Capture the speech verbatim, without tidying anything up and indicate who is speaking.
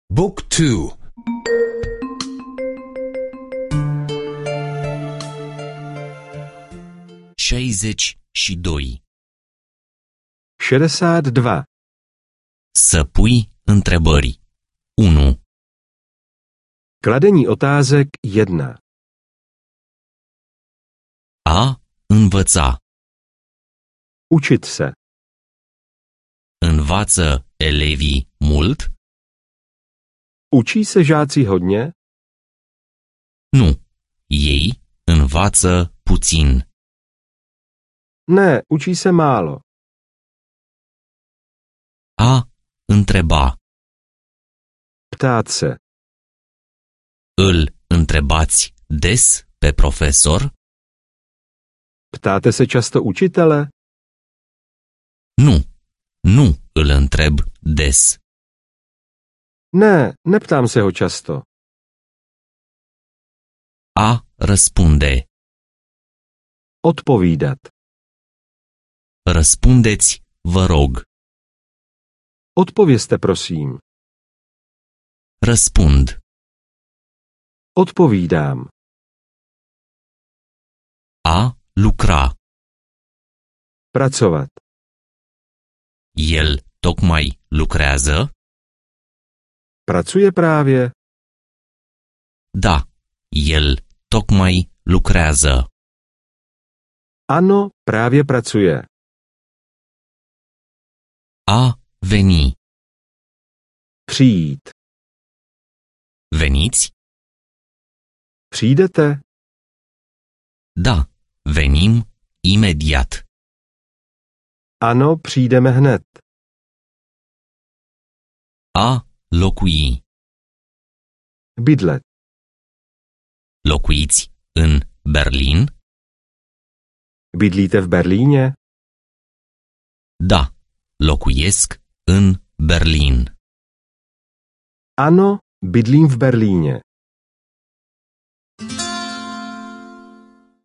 Speaker 1: Book two.
Speaker 2: șaizeci și doi.
Speaker 3: šedesát dva.
Speaker 2: Să pui întrebări. unu.
Speaker 3: Kladení otázek jedna.
Speaker 2: A învăța.
Speaker 3: Učit se.
Speaker 2: Învață elevii mult?
Speaker 3: Učí se žáci hodně?
Speaker 2: Nu. Ei învață puțin.
Speaker 3: Ne, učí se málo.
Speaker 2: A întreba.
Speaker 3: Ptát se.
Speaker 2: Îl întrebați des pe profesor?
Speaker 3: Ptáte se často učitele?
Speaker 2: Nu. Nu îl întreb des.
Speaker 3: Ne, neptám se ho často.
Speaker 2: A răspunde.
Speaker 3: Odpovídat.
Speaker 2: Răspundeți, vă rog.
Speaker 3: Odpovězte, prosím.
Speaker 2: Răspund.
Speaker 3: Odpovídám.
Speaker 2: A lucra.
Speaker 3: Pracovat.
Speaker 2: El tocmai lucrează?
Speaker 3: Pracuje právě?
Speaker 2: Da, el tocmai lucrează.
Speaker 3: Ano, právě pracuje.
Speaker 2: A veni.
Speaker 3: Přijít.
Speaker 2: Veniți?
Speaker 3: Přijdete?
Speaker 2: Da, venim imediat.
Speaker 3: Ano, přijdeme hned.
Speaker 2: A locui.
Speaker 3: Bydlet.
Speaker 2: Locuiți în Berlin?
Speaker 3: Bydlíte v Berlíně?
Speaker 2: Da, locuiesc în Berlin.
Speaker 3: Ano, bydlím v Berlíně.